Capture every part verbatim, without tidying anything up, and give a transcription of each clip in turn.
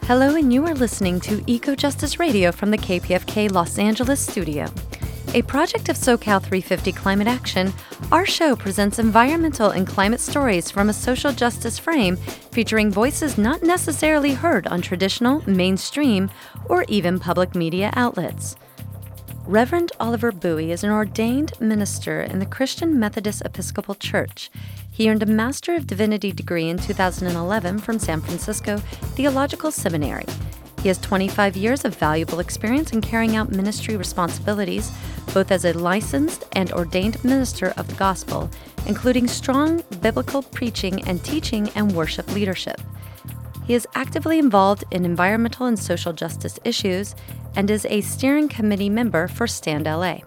Hello, and you are listening to Eco Justice Radio from the K P F K Los Angeles studio. A project of SoCal three fifty Climate Action, our show presents environmental and climate stories from a social justice frame featuring voices not necessarily heard on traditional, mainstream, or even public media outlets. Reverend Oliver Bowie is an ordained minister in the Christian Methodist Episcopal Church. He earned a Master of Divinity degree in two thousand eleven from San Francisco Theological Seminary. He has twenty-five years of valuable experience in carrying out ministry responsibilities, both as a licensed and ordained minister of the gospel, including strong biblical preaching and teaching and worship leadership. He is actively involved in environmental and social justice issues and is a steering committee member for Stand L A.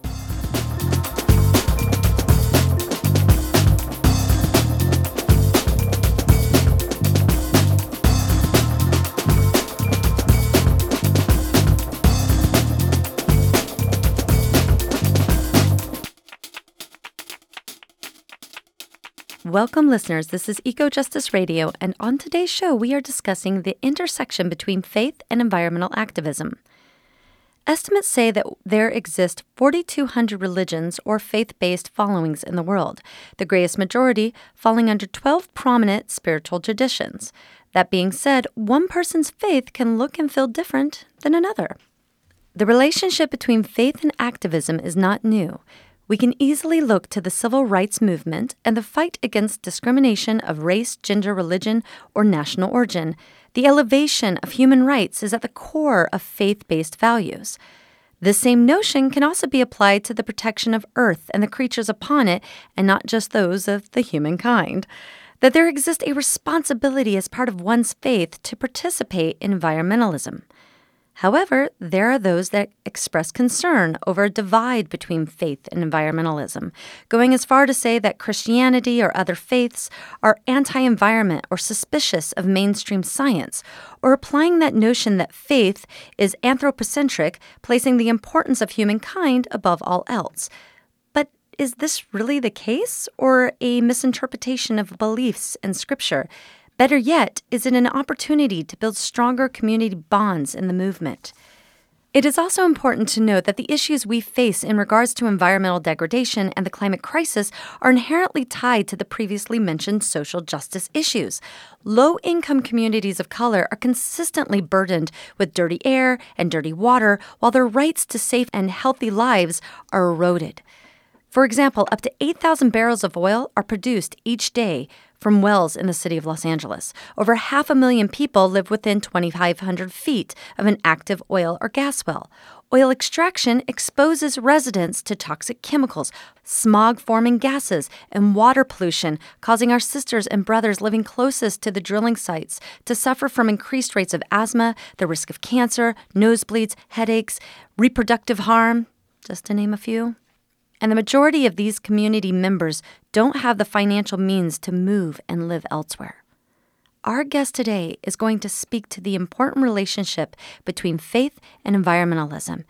Welcome, listeners. This is Eco Justice Radio, and on today's show, we are discussing the intersection between faith and environmental activism. Estimates say that there exist four thousand two hundred religions or faith-based followings in the world, the greatest majority falling under twelve prominent spiritual traditions. That being said, one person's faith can look and feel different than another. The relationship between faith and activism is not new. We can easily look to the civil rights movement and the fight against discrimination of race, gender, religion, or national origin. The elevation of human rights is at the core of faith-based values. This same notion can also be applied to the protection of Earth and the creatures upon it, and not just those of the humankind. That there exists a responsibility as part of one's faith to participate in environmentalism. However, there are those that express concern over a divide between faith and environmentalism, going as far to say that Christianity or other faiths are anti-environment or suspicious of mainstream science, or applying that notion that faith is anthropocentric, placing the importance of humankind above all else. But is this really the case, or a misinterpretation of beliefs in Scripture? Better yet, is it an opportunity to build stronger community bonds in the movement? It is also important to note that the issues we face in regards to environmental degradation and the climate crisis are inherently tied to the previously mentioned social justice issues. Low-income communities of color are consistently burdened with dirty air and dirty water, while their rights to safe and healthy lives are eroded. For example, up to eight thousand barrels of oil are produced each day from wells in the city of Los Angeles. Over half a million people live within twenty-five hundred feet of an active oil or gas well. Oil extraction exposes residents to toxic chemicals, smog-forming gases, and water pollution, causing our sisters and brothers living closest to the drilling sites to suffer from increased rates of asthma, the risk of cancer, nosebleeds, headaches, reproductive harm, just to name a few. And the majority of these community members don't have the financial means to move and live elsewhere. Our guest today is going to speak to the important relationship between faith and environmentalism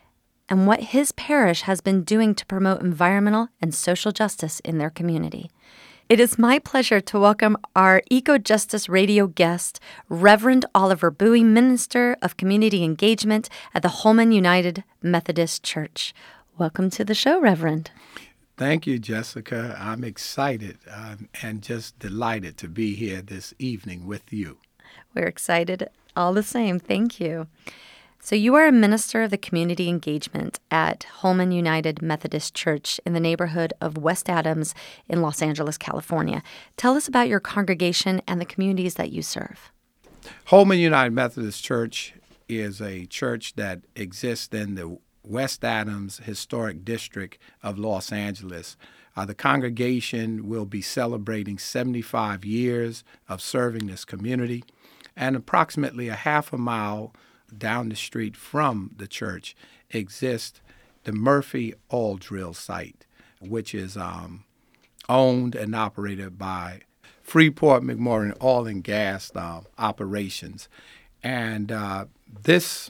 and what his parish has been doing to promote environmental and social justice in their community. It is my pleasure to welcome our Eco Justice Radio guest, Reverend Oliver Bowie, Minister of Community Engagement at the Holman United Methodist Church. Welcome to the show, Reverend. Thank you, Jessica. I'm excited um, and just delighted to be here this evening with you. We're excited all the same. Thank you. So you are a minister of the community engagement at Holman United Methodist Church in the neighborhood of West Adams in Los Angeles, California. Tell us about your congregation and the communities that you serve. Holman United Methodist Church is a church that exists in the West Adams Historic District of Los Angeles. Uh, the congregation will be celebrating seventy-five years of serving this community, and approximately a half a mile down the street from the church exists the Murphy Oil Drill Site, which is um, owned and operated by Freeport McMoran Oil and Gas um, Operations. And uh, this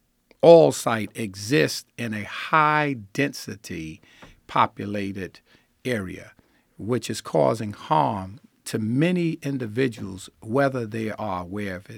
oil site exists in a high-density populated area, which is causing harm to many individuals, whether they are aware of it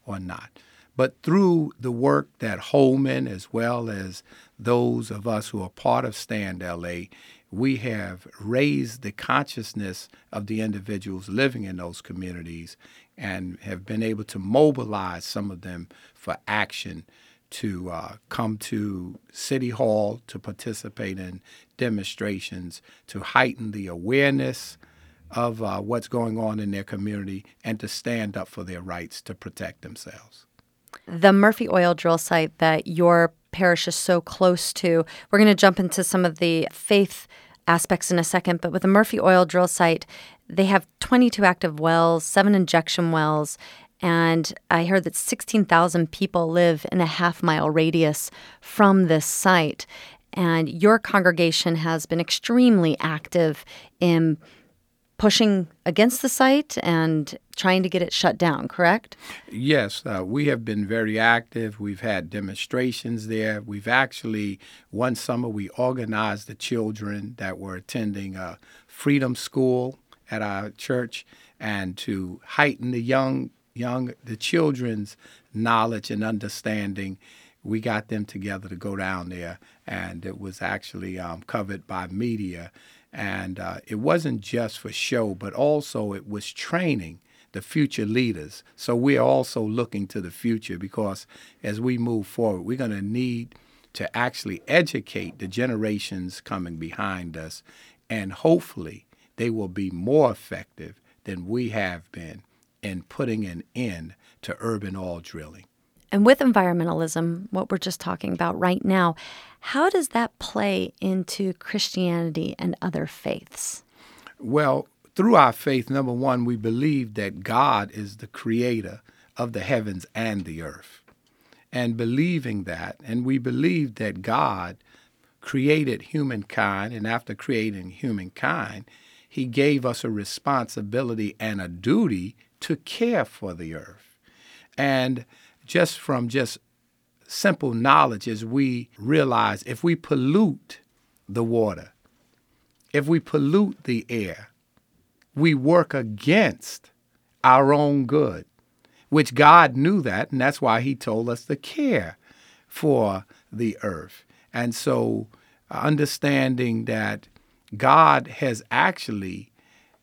or not. But through the work that Holman, as well as those of us who are part of Stand L A, we have raised the consciousness of the individuals living in those communities and have been able to mobilize some of them for action to uh, come to City Hall to participate in demonstrations, to heighten the awareness of uh, what's going on in their community, and to stand up for their rights to protect themselves. The Murphy Oil drill site that your parish is so close to, we're going to jump into some of the faith aspects in a second, but with the Murphy Oil drill site, they have twenty-two active wells, seven injection wells, and I heard that sixteen thousand people live in a half-mile radius from this site. And your congregation has been extremely active in pushing against the site and trying to get it shut down, correct? Yes, uh, we have been very active. We've had demonstrations there. We've actually, one summer, we organized the children that were attending a freedom school at our church, and to heighten the young, young, the children's knowledge and understanding, we got them together to go down there, and it was actually um, covered by media. And uh, it wasn't just for show, but also it was training the future leaders. So we're also looking to the future, because as we move forward, we're going to need to actually educate the generations coming behind us, and hopefully they will be more effective than we have been in putting an end to urban oil drilling. And with environmentalism, what we're just talking about right now, how does that play into Christianity and other faiths? Well, through our faith, number one, we believe that God is the creator of the heavens and the earth. And believing that, and we believe that God created humankind, and after creating humankind, he gave us a responsibility and a duty to care for the earth. And just from just simple knowledge, as we realize, if we pollute the water, if we pollute the air, we work against our own good, which God knew that, and that's why he told us to care for the earth. And so understanding that God has actually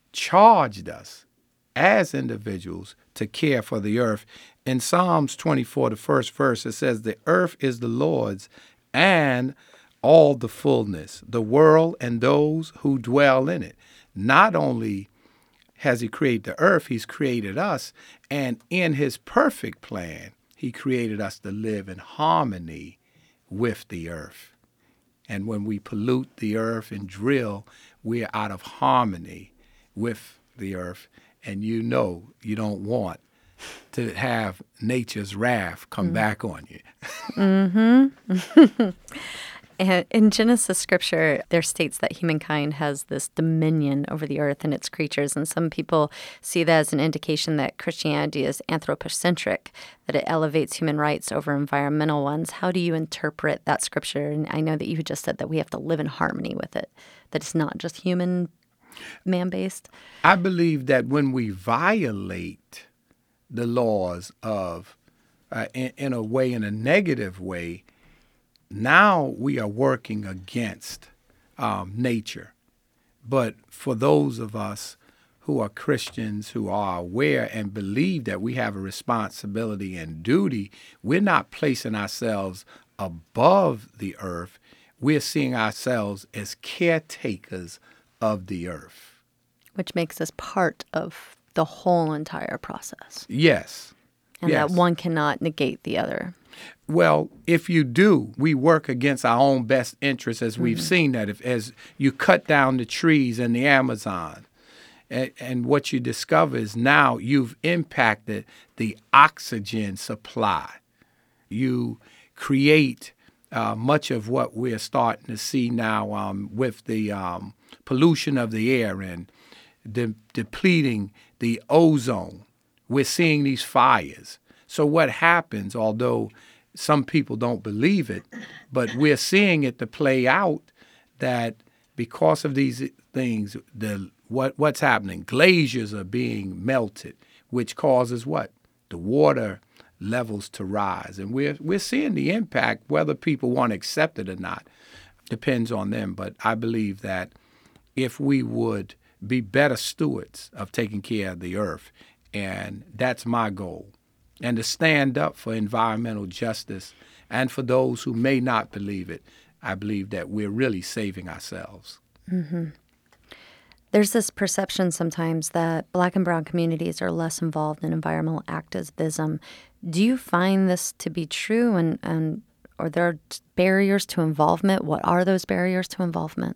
charged us as individuals to care for the earth. In Psalms twenty-four, the first verse, it says, "The earth is the Lord's and all the fullness, the world and those who dwell in it." Not only has he created the earth, he's created us, and in his perfect plan, he created us to live in harmony with the earth. And when we pollute the earth and drill, we're out of harmony with the earth. And you know you don't want to have nature's wrath come mm-hmm. back on you. mm-hmm. And in Genesis scripture, there states that humankind has this dominion over the earth and its creatures. And some people see that as an indication that Christianity is anthropocentric, that it elevates human rights over environmental ones. How do you interpret that scripture? And I know that you just said that we have to live in harmony with it, that it's not just human, man-based. I believe that when we violate the laws of, uh, in, in a way, in a negative way, now we are working against um, nature. But for those of us who are Christians, who are aware and believe that we have a responsibility and duty, we're not placing ourselves above the earth. We're seeing ourselves as caretakers of the earth. Which makes us part of the whole entire process. Yes. And yes. that one cannot negate the other. Well, if you do, we work against our own best interests, as we've mm-hmm. seen that. If as you cut down the trees in the Amazon, and, and what you discover is now you've impacted the oxygen supply. You create uh, much of what we're starting to see now um, with the um, pollution of the air and de- depleting the ozone. We're seeing these fires. So what happens, although some people don't believe it, but we're seeing it to play out, that because of these things, the what what's happening? Glaciers are being melted, which causes what? The water levels to rise. And we're, we're seeing the impact, whether people want to accept it or not. Depends on them. But I believe that if we would be better stewards of taking care of the earth, and that's my goal, and to stand up for environmental justice, and for those who may not believe it, I believe that we're really saving ourselves. Mm-hmm. There's this perception sometimes that Black and brown communities are less involved in environmental activism. Do you find this to be true, and, and are there barriers to involvement? What are those barriers to involvement?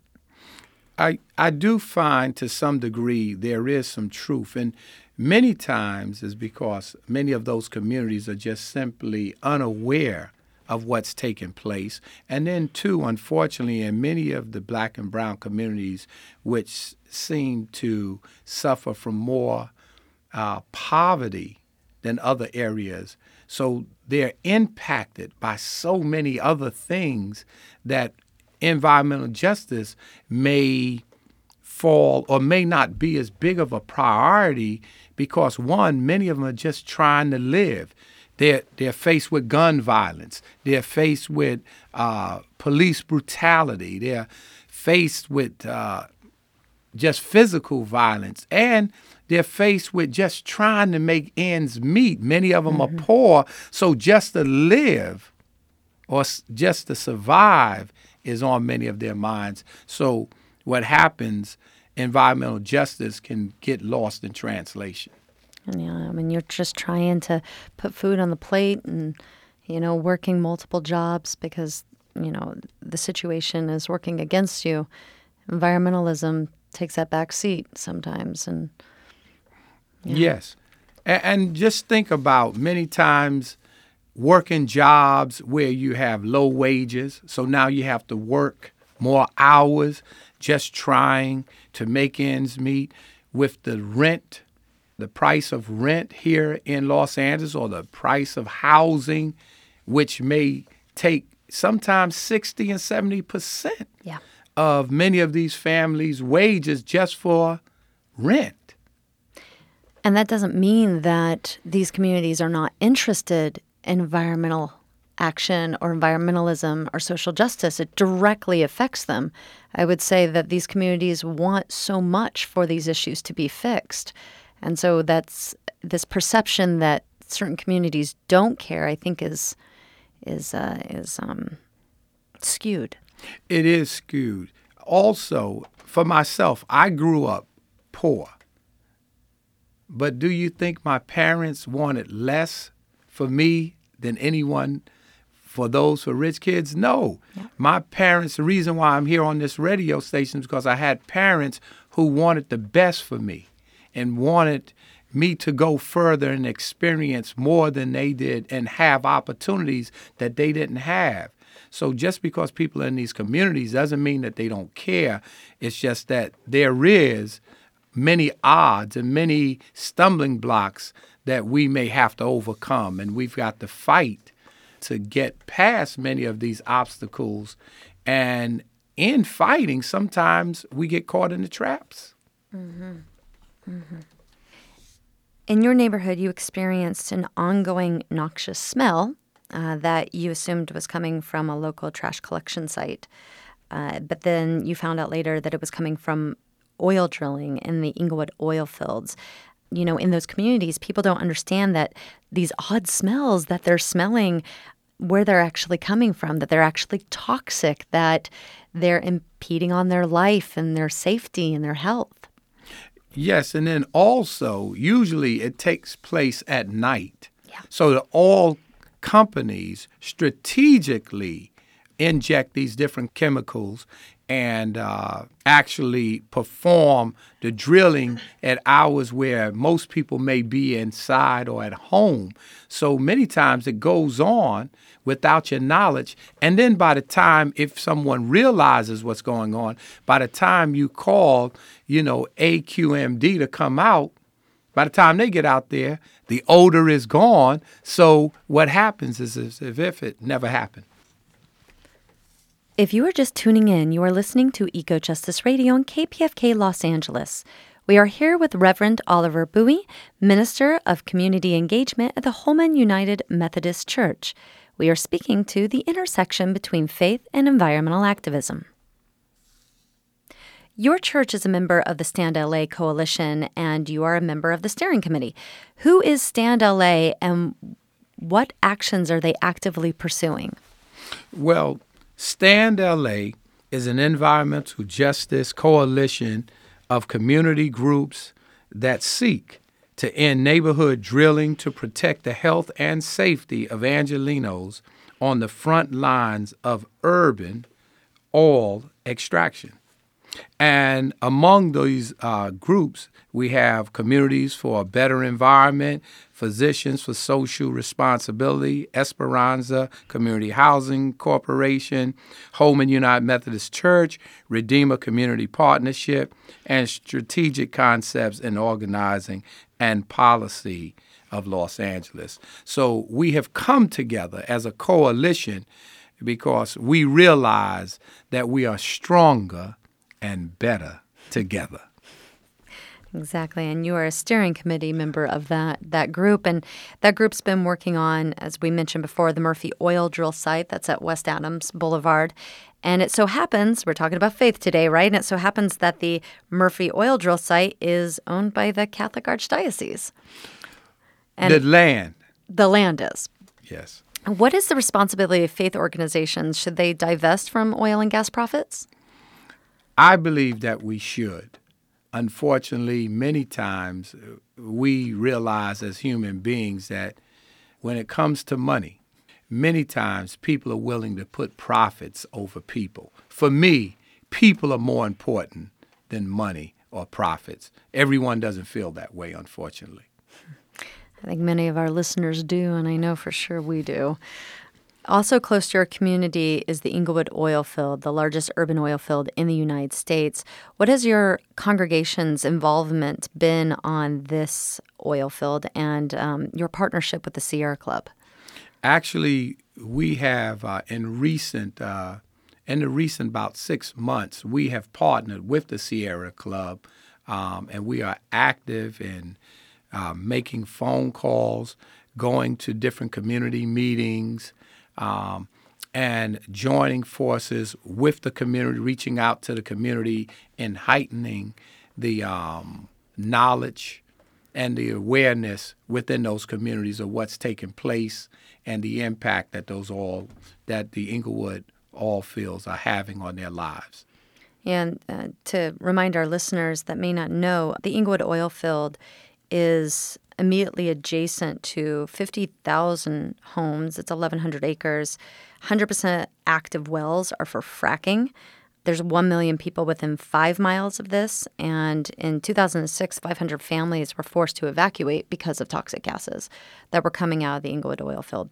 I, I do find to some degree there is some truth, and many times is because many of those communities are just simply unaware of what's taking place. And then, too, unfortunately, in many of the Black and brown communities, which seem to suffer from more uh, poverty than other areas, so they're impacted by so many other things that environmental justice may fall or may not be as big of a priority because, one, many of them are just trying to live. They're, they're faced with gun violence. They're faced with uh, police brutality. They're faced with uh, just physical violence. And they're faced with just trying to make ends meet. Many of them mm-hmm. are poor, so just to live or s- just to survive is on many of their minds. So what happens, environmental justice can get lost in translation. And, yeah, I mean, you're just trying to put food on the plate and, you know, working multiple jobs because, you know, the situation is working against you. Environmentalism takes that back seat sometimes. And yeah. Yes. And, and just think about many times working jobs where you have low wages. So now you have to work more hours just trying to make ends meet with the rent. The price of rent here in Los Angeles or the price of housing, which may take sometimes sixty and seventy percent yeah. of many of these families' wages just for rent. And that doesn't mean that these communities are not interested in environmental action or environmentalism or social justice. It directly affects them. I would say that these communities want so much for these issues to be fixed. And so that's this perception that certain communities don't care, I think, is is uh, is um, skewed. It is skewed. Also, for myself, I grew up poor. But do you think my parents wanted less for me than anyone for those for rich kids? No. Yeah. My parents, the reason why I'm here on this radio station is because I had parents who wanted the best for me and wanted me to go further and experience more than they did and have opportunities that they didn't have. So just because people are in these communities doesn't mean that they don't care. It's just that there is many odds and many stumbling blocks that we may have to overcome, and we've got to fight to get past many of these obstacles. And in fighting, sometimes we get caught in the traps. Mm-hmm. Mm-hmm. In your neighborhood, you experienced an ongoing noxious smell uh, that you assumed was coming from a local trash collection site. Uh, but then you found out later that it was coming from oil drilling in the Inglewood oil fields. You know, in those communities, people don't understand that these odd smells that they're smelling, where they're actually coming from, that they're actually toxic, that they're impeding on their life and their safety and their health. Yes, and then also, usually it takes place at night. Yeah. So that all companies strategically inject these different chemicals and uh, actually perform the drilling at hours where most people may be inside or at home. So many times it goes on without your knowledge. And then by the time, if someone realizes what's going on, by the time you call, you know, A Q M D to come out, by the time they get out there, the odor is gone. So what happens is as if it never happened. If you are just tuning in, you are listening to Eco Justice Radio on K P F K Los Angeles. We are here with Reverend Oliver Bowie, Minister of Community Engagement at the Holman United Methodist Church. We are speaking to the intersection between faith and environmental activism. Your church is a member of the Stand L A Coalition, and you are a member of the steering committee. Who is Stand L A, and what actions are they actively pursuing? Well, Stand L A is an environmental justice coalition of community groups that seek to end neighborhood drilling to protect the health and safety of Angelenos on the front lines of urban oil extraction. And among these uh, groups, we have Communities for a Better Environment, Physicians for Social Responsibility, Esperanza Community Housing Corporation, Holman United Methodist Church, Redeemer Community Partnership, and Strategic Concepts in Organizing and Policy of Los Angeles. So we have come together as a coalition because we realize that we are stronger and better together. Exactly. And you are a steering committee member of that that group. And that group's been working on, as we mentioned before, the Murphy oil drill site that's at West Adams Boulevard. And it so happens, we're talking about faith today, right? And it so happens that the Murphy oil drill site is owned by the Catholic Archdiocese. And the land. The land is. Yes. What is the responsibility of faith organizations? Should they divest from oil and gas profits? I believe that we should. Unfortunately, many times we realize as human beings that when it comes to money, many times people are willing to put profits over people. For me, people are more important than money or profits. Everyone doesn't feel that way, unfortunately. I think many of our listeners do, and I know for sure we do. Also close to your community is the Inglewood oil field, the largest urban oil field in the United States. What has your congregation's involvement been on this oil field and um, your partnership with the Sierra Club? Actually, we have uh, in recent, uh, in the recent about six months, we have partnered with the Sierra Club, um, and we are active in uh, making phone calls, going to different community meetings, Um, and joining forces with the community, reaching out to the community and heightening the um, knowledge and the awareness within those communities of what's taking place and the impact that those oil, that the Inglewood oil fields are having on their lives. And uh, to remind our listeners that may not know, the Inglewood oil field is immediately adjacent to fifty thousand homes. It's eleven hundred acres. one hundred percent active wells are for fracking. There's one million people within five miles of this. And in two thousand six, five hundred families were forced to evacuate because of toxic gases that were coming out of the Inglewood oil field.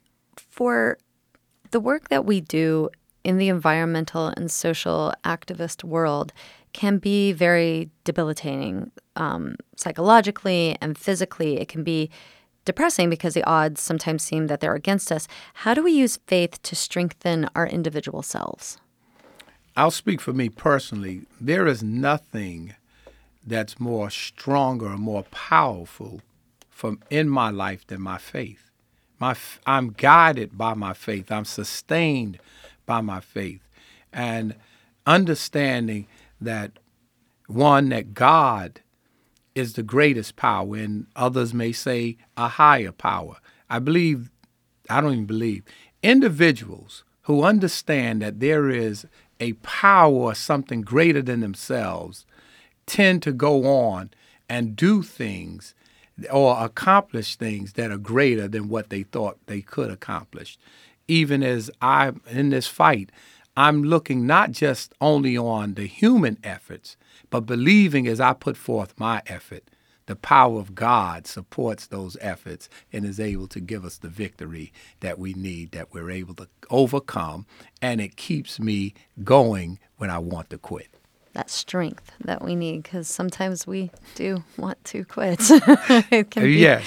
For the work that we do in the environmental and social activist world can be very debilitating um, psychologically and physically. It can be depressing because the odds sometimes seem that they're against us. How do we use faith to strengthen our individual selves? I'll speak for me personally. There is nothing that's more stronger or more powerful from in my life than my faith. My, I'm guided by my faith. I'm sustained by my faith. And understanding that, one, that God is the greatest power, and others may say a higher power. I believe, I don't even believe, individuals who understand that there is a power or something greater than themselves tend to go on and do things or accomplish things that are greater than what they thought they could accomplish. Even as I'm in this fight, I'm looking not just only on the human efforts, but believing as I put forth my effort, the power of God supports those efforts and is able to give us the victory that we need, that we're able to overcome, and it keeps me going when I want to quit. That strength that we need, because sometimes we do want to quit. It can be. Yes.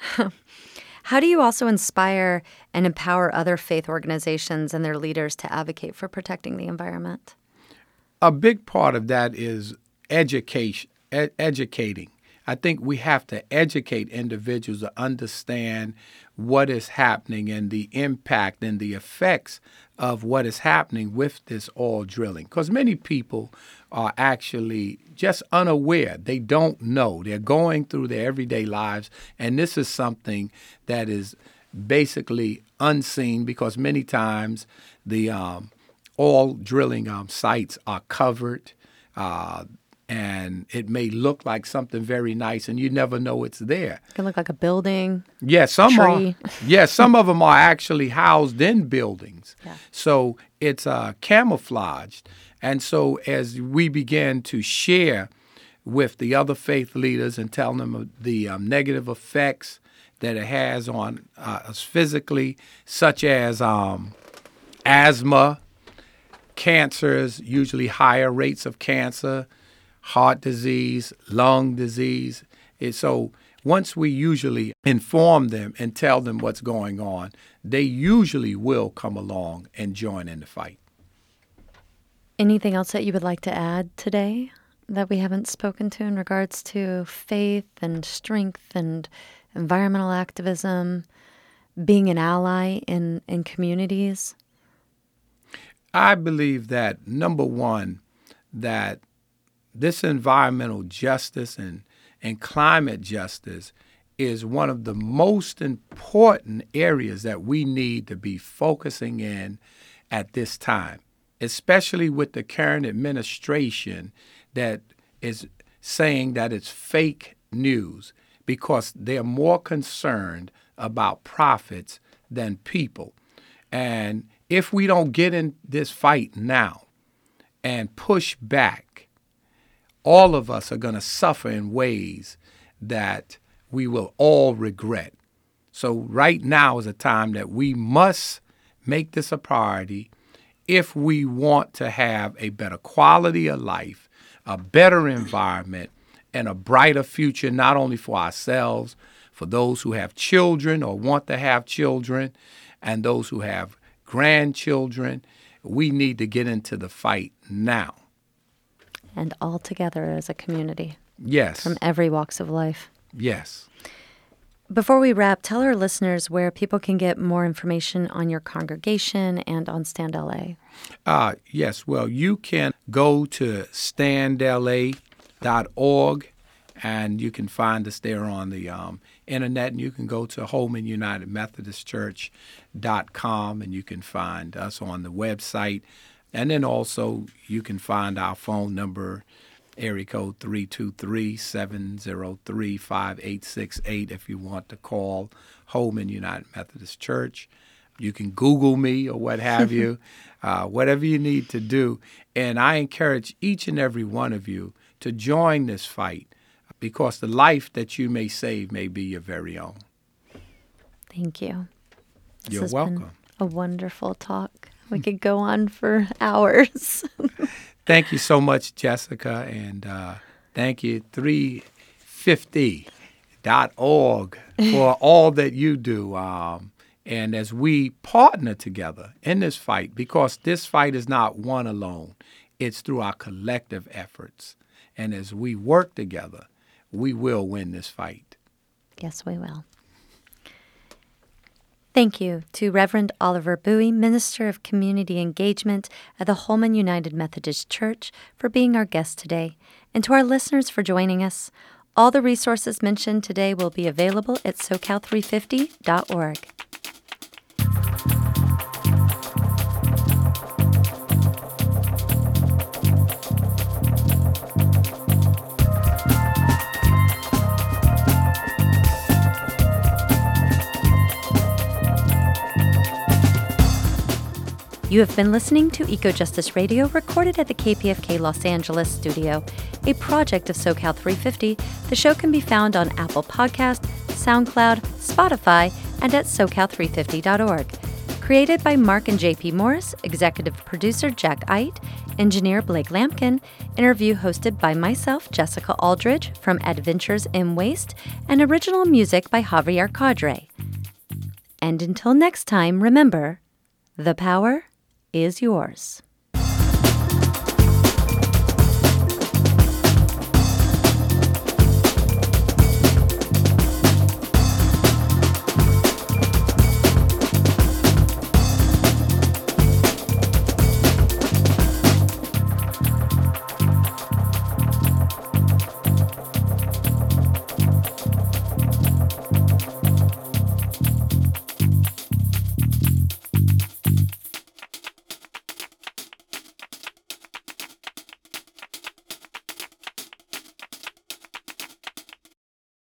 How do you also inspire and empower other faith organizations and their leaders to advocate for protecting the environment? A big part of that is education. ed- educating. I think we have to educate individuals to understand what is happening and the impact and the effects of what is happening with this oil drilling. Because many people are actually just unaware. They don't know. They're going through their everyday lives, and this is something that is basically unseen because many times the um, oil drilling um, sites are covered. Uh, And it may look like something very nice, and you never know it's there. It can look like a building. Yeah, some tree. are. Yeah, some of them are actually housed in buildings. Yeah. So it's uh, camouflaged. And so as we begin to share with the other faith leaders and tell them of the um, negative effects that it has on uh, us physically, such as um, asthma, cancers, usually higher rates of cancer, heart disease, lung disease. And so once we usually inform them and tell them what's going on, they usually will come along and join in the fight. Anything else that you would like to add today that we haven't spoken to in regards to faith and strength and environmental activism, being an ally in, in communities? I believe that, number one, that this environmental justice and, and climate justice is one of the most important areas that we need to be focusing in at this time, especially with the current administration that is saying that it's fake news because they're more concerned about profits than people. And if we don't get in this fight now and push back, all of us are going to suffer in ways that we will all regret. So right now is a time that we must make this a priority if we want to have a better quality of life, a better environment, and a brighter future, not only for ourselves, for those who have children or want to have children, and those who have grandchildren. We need to get into the fight now. And all together as a community. Yes. From every walks of life. Yes. Before we wrap, tell our listeners where people can get more information on your congregation and on Stand L A. Uh, yes. Well, you can go to stand L A dot org, and you can find us there on the um, internet. And you can go to Holman United Methodist Church dot com, and you can find us on the website. And then also you can find our phone number, area code three two three, seven zero three, five eight six eight if you want to call Holman United Methodist Church. You can Google me or what have you, uh, whatever you need to do. And I encourage each and every one of you to join this fight because the life that you may save may be your very own. Thank you. This You're has welcome. Been a wonderful talk. We could go on for hours. Thank you so much, Jessica, and uh, thank you, three fifty dot org, for all that you do. Um, and as we partner together in this fight, because this fight is not won alone, it's through our collective efforts. And as we work together, we will win this fight. Yes, we will. Thank you to Reverend Oliver Bowie, Minister of Community Engagement at the Holman United Methodist Church, for being our guest today, and to our listeners for joining us. All the resources mentioned today will be available at socal three fifty dot org. You have been listening to EcoJustice Radio, recorded at the K P F K Los Angeles studio, a project of SoCal three fifty. The show can be found on Apple Podcast, SoundCloud, Spotify, and at socal three fifty dot org. Created by Mark and J P Morris, executive producer Jack Ite, engineer Blake Lampkin, interview hosted by myself, Jessica Aldridge, from Adventures in Waste, and original music by Javier Cadre. And until next time, remember, the power is yours.